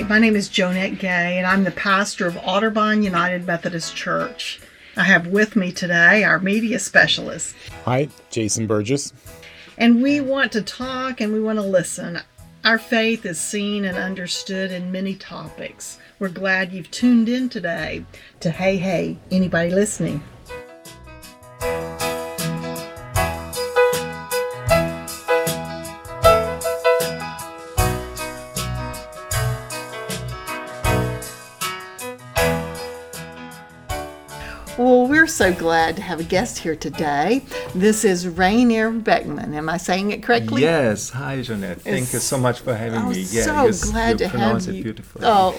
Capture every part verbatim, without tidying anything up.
My name is Jonette Gay, and I'm the pastor of Otterbein United Methodist Church. I have with me today our media specialist. Hi, Jason Burgess. And we want to talk and we want to listen. Our faith is seen and understood in many topics. We're glad you've tuned in today to Hey Hey, Anybody Listening? Well, we're so glad to have a guest here today. This is Rainier Beckman. Am I saying it correctly? Yes. Hi, Jeanette. Thank it's, you so much for having oh, me. Yeah, so you, glad you to pronounce have it you. Beautifully. Oh,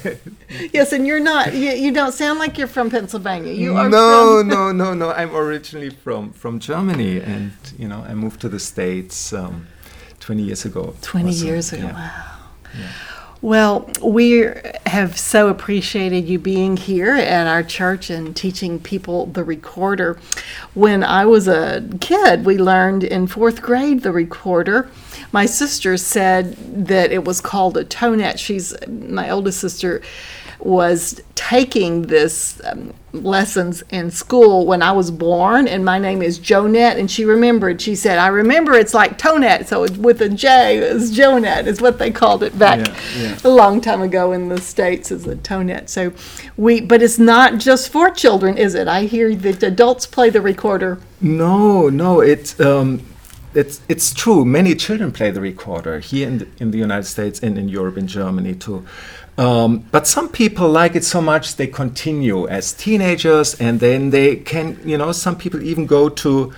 yes, and you're not. You, you don't sound like you're from Pennsylvania. You are. No, from... no, no, no. I'm originally from from Germany, and you know, I moved to the States um, twenty years ago. Twenty also. years ago. Yeah. Wow. Yeah. Well, we have so appreciated you being here at our church and teaching people the recorder. When I was a kid, we learned in fourth grade the recorder. My sister said that it was called a tonet. She's my oldest sister was taking this um, lessons in school when I was born, and my name is Jonette, and she remembered. She said, I remember it's like tonet, so it's with a J, it's Jonette is what they called it back yeah, yeah. a long time ago in the States as a tonet. So we, but it's not just for children, is it? I hear that adults play the recorder. No, no, it's um, it's it's true. Many children play the recorder here in the, in the United States and in Europe and Germany too. Um, but some people like it so much they continue as teenagers, and then they can, you know, some people even go to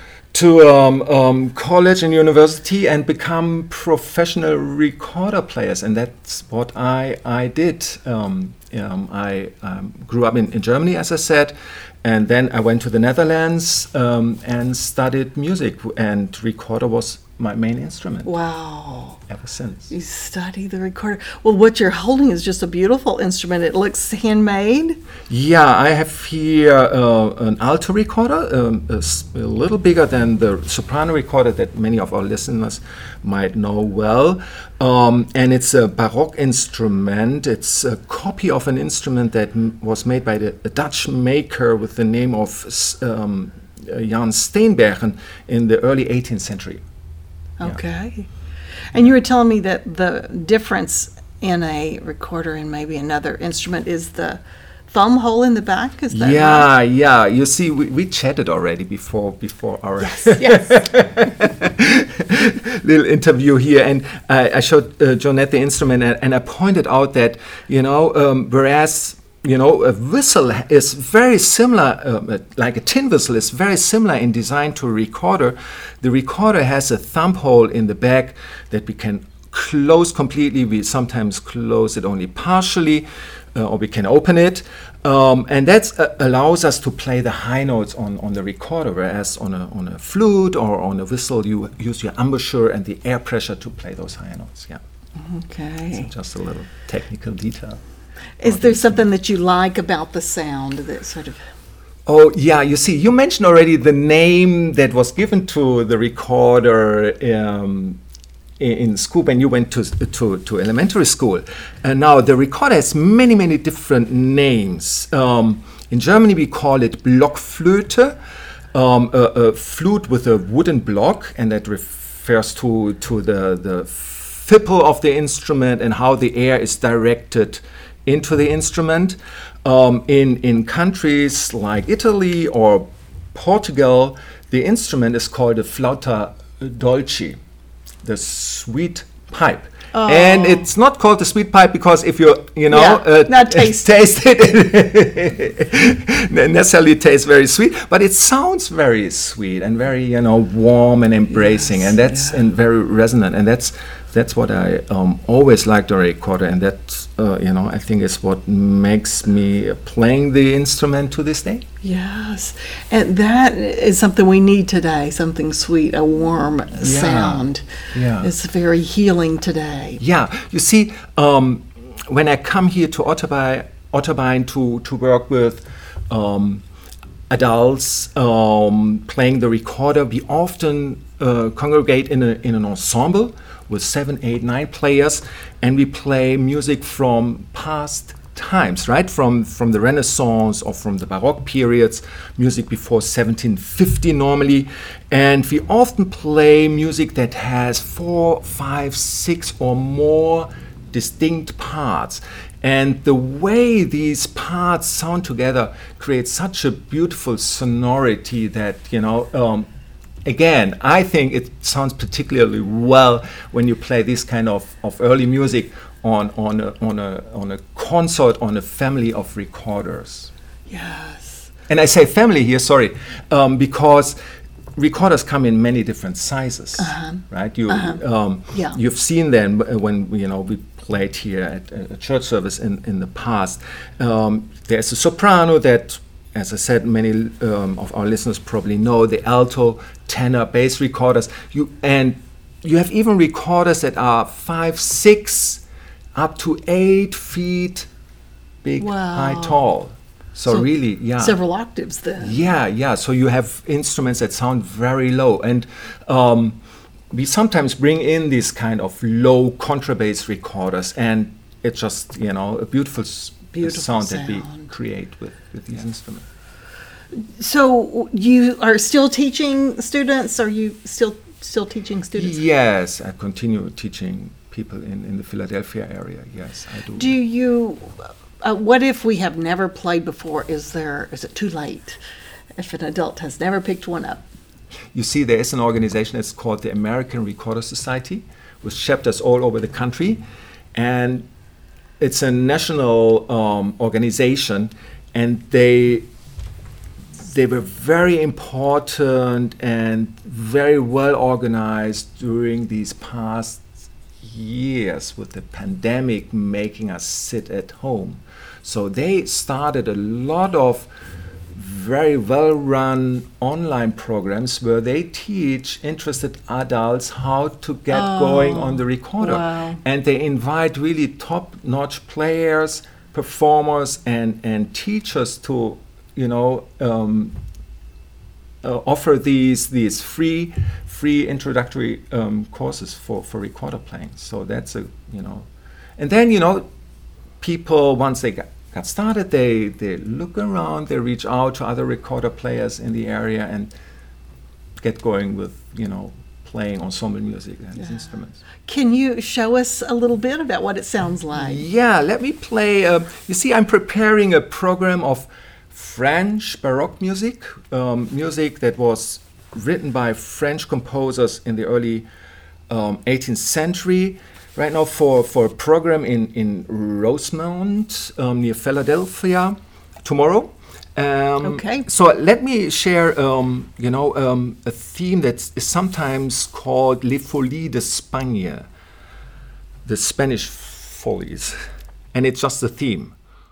to um, um, college and university and become professional recorder players, and that's what I I did. Um, um, I um, grew up in, in Germany, as I said, and then I went to the Netherlands um, and studied music, and recorder was my main instrument. Wow. Ever since. You study the recorder. Well, what you're holding is just a beautiful instrument. It looks handmade. Yeah, I have here uh, an alto recorder, um, a, s- a little bigger than the soprano recorder that many of our listeners might know well. Um, and it's a Baroque instrument. It's a copy of an instrument that m- was made by the, a Dutch maker with the name of um, Jan Steenbergen in the early eighteenth century. Okay. Yeah. And you were telling me that the difference in a recorder and maybe another instrument is the thumb hole in the back? Is that yeah, right? Yeah. You see, we, we chatted already before before our yes, yes. little interview here, and I, I showed uh, Jonette the instrument, and, and I pointed out that, you know, um, whereas you know, a whistle is very similar, uh, like a tin whistle is very similar in design to a recorder. The recorder has a thumb hole in the back that we can close completely. We sometimes close it only partially, uh, or we can open it. Um, and that uh, allows us to play the high notes on, on the recorder, whereas on a, on a flute or on a whistle, you use your embouchure and the air pressure to play those high notes. Yeah. Okay. So just a little technical detail. Is there something that you like about the sound that sort of... Oh, yeah, you see, you mentioned already the name that was given to the recorder um, in, in school when you went to, to, to elementary school. And now the recorder has many, many different names. Um, in Germany, we call it Blockflöte, um, a, a flute with a wooden block, and that refers to, to the, the fipple of the instrument and how the air is directed into the instrument. Um, in, in countries like Italy or Portugal, the instrument is called a flauta dolce, the sweet pipe. Oh. And it's not called the sweet pipe because if you, you know, yeah, uh, not taste. taste it, it necessarily tastes very sweet, but it sounds very sweet and very, you know, warm and embracing, yes, and that's yeah. and very resonant, and that's that's what I um, always liked the recorder, and that, uh, you know, I think is what makes me playing the instrument to this day. Yes, and that is something we need today, something sweet, a warm yeah. sound. Yeah. It's very healing today. Yeah, you see, um, when I come here to Otterbein, Otterbein to, to work with um, adults um, playing the recorder. We often uh, congregate in, a, in an ensemble with seven, eight, nine players, and we play music from past times, right? From from the Renaissance or from the Baroque periods, music before seventeen fifty normally. And we often play music that has four, five, six or more distinct parts. And the way these parts sound together creates such a beautiful sonority that, you know, um, again, I think it sounds particularly well when you play this kind of, of early music on, on, a, on, a, on a concert, on a family of recorders. Yes. And I say family here, sorry, um, because recorders come in many different sizes, uh-huh. right? You, uh-huh. um, yeah. You've seen them when, you know, we played here at a church service in, in the past. Um, there's a soprano that, as I said, many um, of our listeners probably know, the alto, tenor, bass recorders. You and you have even recorders that are five, six, up to eight feet big, wow. high, tall. So, so really, yeah. Several octaves then. Yeah, yeah. So you have instruments that sound very low. And um, we sometimes bring in these kind of low contrabass recorders, and it's just, you know, a beautiful, s- beautiful sound, sound that we create with, with these yeah. instruments. So you are still teaching students? Are you still still teaching students? Yes, I continue teaching people in, in the Philadelphia area. Yes, I do. Do you, uh, what if we have never played before? Is there, is it too late if an adult has never picked one up? You see, there is an organization that's called the American Recorder Society, with chapters all over the country, and it's a national um, organization, and they they were very important and very well organized during these past years, with the pandemic making us sit at home. So they started a lot of very well-run online programs where they teach interested adults how to get oh, going on the recorder. Wow. And they invite really top-notch players, performers, and, and teachers to, you know, um, uh, offer these these free free introductory um, courses for, for recorder playing. So that's a, you know, and then, you know, people, once they got got started, they they look around, they reach out to other recorder players in the area and get going with, you know, playing ensemble music and these yeah. instruments. Can you show us a little bit about what it sounds like? Yeah, let me play. Uh, you see, I'm preparing a program of French Baroque music, um, music that was written by French composers in the early um, eighteenth century. Right now for, for a program in, in Rosemont, um, near Philadelphia, tomorrow. Um, okay. So let me share, um, you know, um, a theme that is sometimes called Les Folies d'Espagne, the Spanish Follies. And it's just a theme.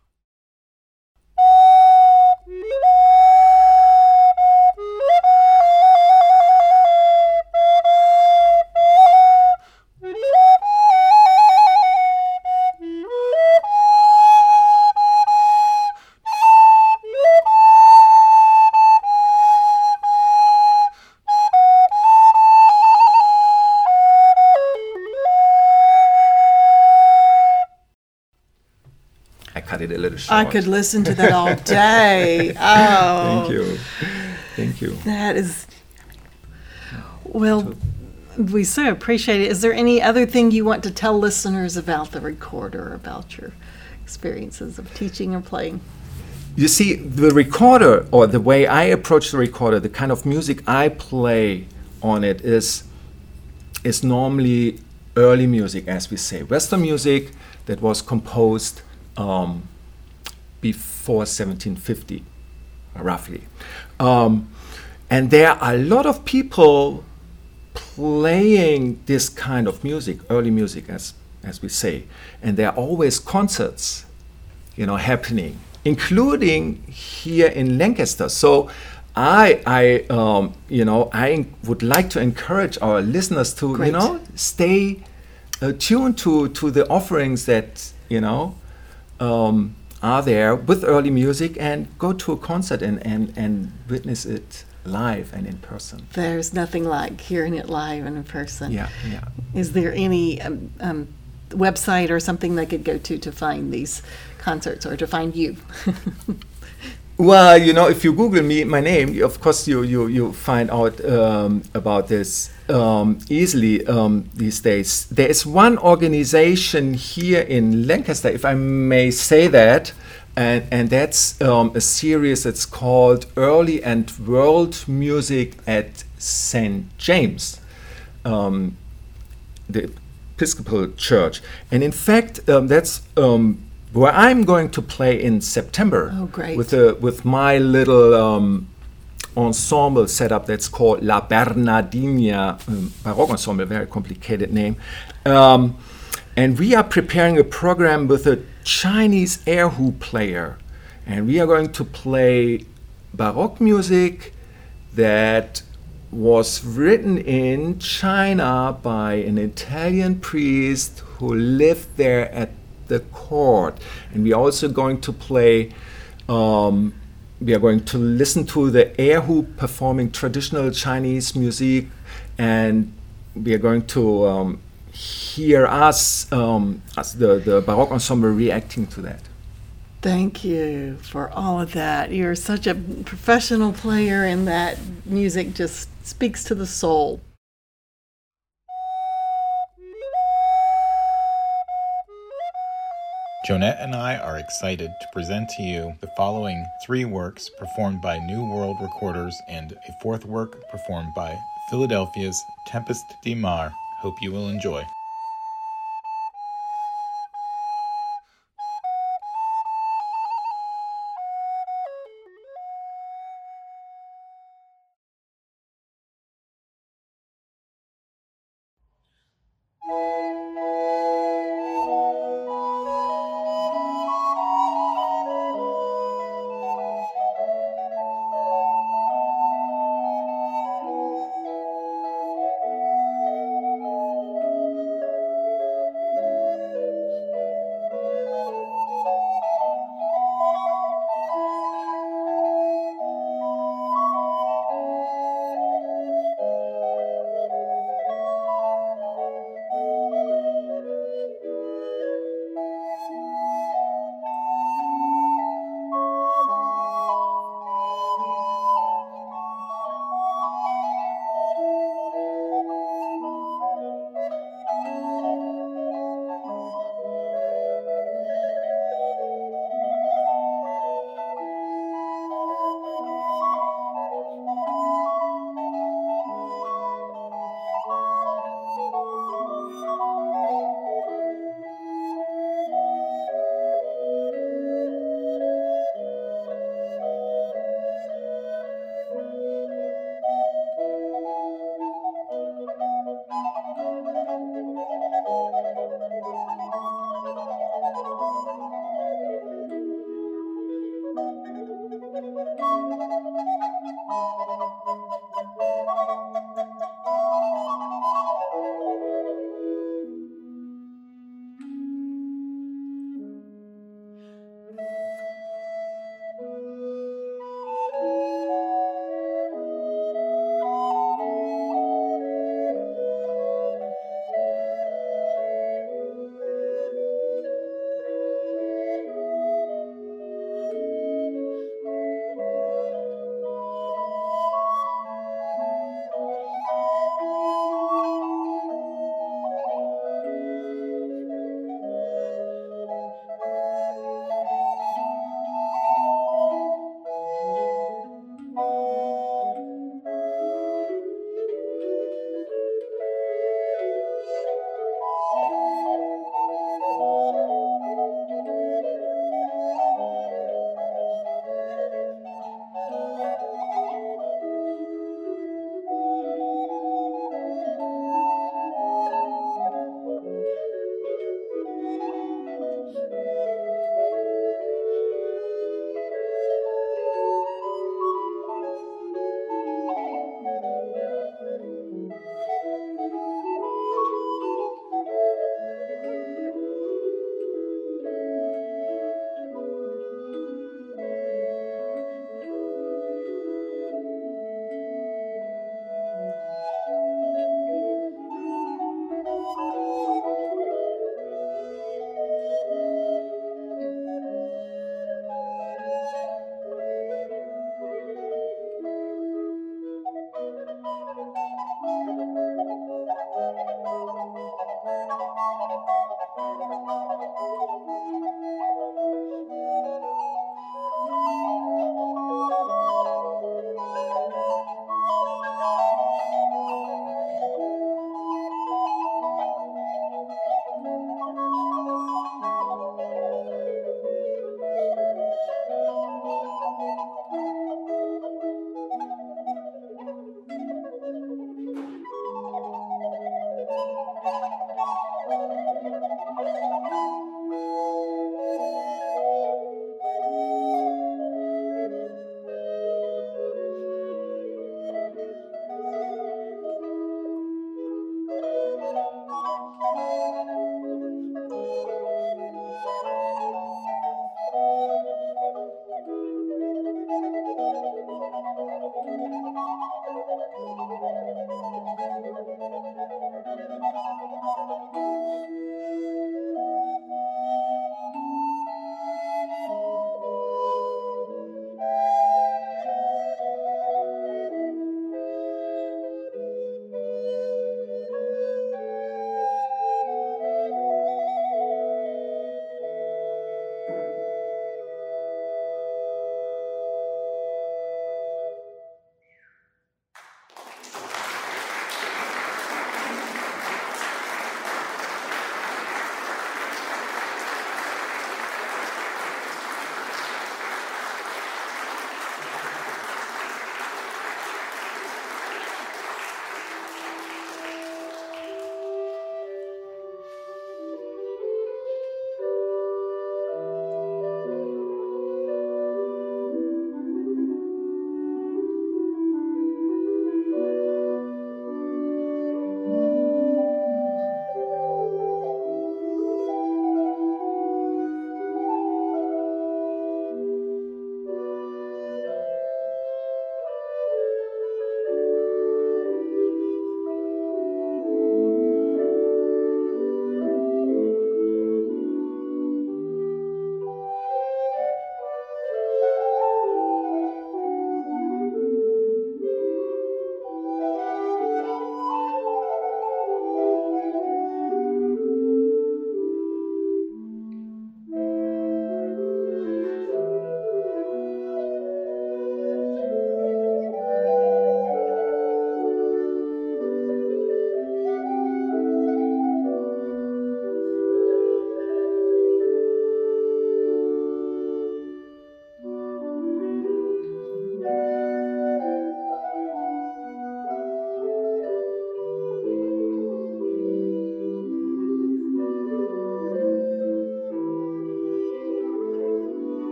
It a little short. I could listen to that all day. Oh, thank you, thank you. That is, well, we so appreciate it. Is there any other thing you want to tell listeners about the recorder, about your experiences of teaching or playing? You see, the recorder, or the way I approach the recorder, the kind of music I play on it is is normally early music, as we say, Western music that was composed Um, before seventeen fifty, roughly. Um, and there are a lot of people playing this kind of music, early music, as as we say. And there are always concerts, you know, happening, including here in Lancaster. So I, I um, you know, I would like to encourage our listeners to, Great. you know, stay uh, tuned to, to the offerings that, you know, Um, are there with early music and go to a concert and, and, and witness it live and in person. There's nothing like hearing it live and in person. Yeah, yeah. Is there any um, um, website or something they could go to to find these concerts or to find you? Well, you know, if you Google me, my name, of course, you you you find out um, about this um, easily um, these days. There is one organization here in Lancaster, if I may say that, and and that's um, a series that's called Early and World Music at Saint James, um, the Episcopal Church, and in fact, um, that's. Um, where I'm going to play in September. Oh, great. with a, with my little um, ensemble setup that's called La Bernardina um, Baroque Ensemble, very complicated name. Um, and we are preparing a program with a Chinese erhu player. And we are going to play Baroque music that was written in China by an Italian priest who lived there at the court. And we are also going to play um, we are going to listen to the erhu performing traditional Chinese music, and we are going to um, hear us um, as the, the Baroque ensemble reacting to that. Thank you for all of that. You're such a professional player, and that music just speaks to the soul. Jonette and I are excited to present to you the following three works performed by New World Recorders and a fourth work performed by Philadelphia's Tempest de Mar. Hope you will enjoy.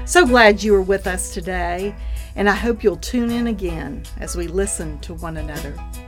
So glad you were with us today, and I hope you'll tune in again as we listen to one another.